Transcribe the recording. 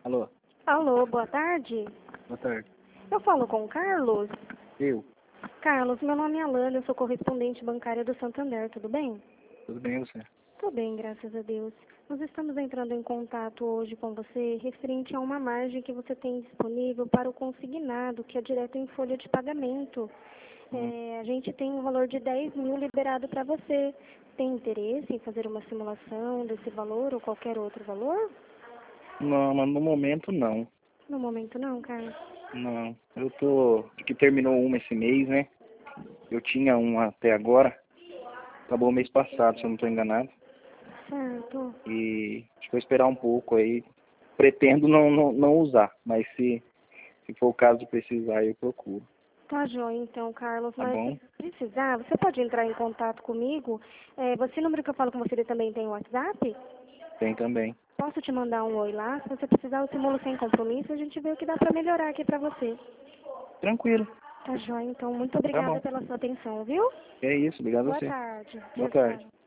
Alô, Alô, boa tarde. boa tarde. Eu falo com o Carlos. Eu? Carlos, meu nome é Alana, eu sou correspondente bancária do Santander, tudo bem? Tudo bem, você? Tudo bem, graças a Deus. Nós estamos entrando em contato hoje com você referente a uma margem que você tem disponível para o consignado, que é direto em folha de pagamento. A gente tem um valor de 10 mil liberado para você. Tem interesse em fazer uma simulação desse valor ou qualquer outro valor? Não, mas no momento não. No momento não, Carlos. Não. Eu tô. Que terminou uma esse mês, né? Eu tinha uma até agora. Acabou o mês passado, se eu não estou enganado. Certo. E acho que vou esperar um pouco aí. Pretendo não usar, mas se for o caso de precisar, eu procuro. Tá joia, então, Carlos. Tá Mas bom? se precisar, você pode entrar em contato comigo. Você, o número que eu falo com você, ele também tem WhatsApp? Tem também. Posso te mandar um oi lá? Se você precisar, eu simulo sem compromisso. A gente vê o que dá pra melhorar aqui pra você. Tranquilo. Tá joia, então. Muito Tá obrigada bom. pela sua atenção, viu? É isso. Obrigado a Boa você. tarde. Boa Tchau, tarde. tchau.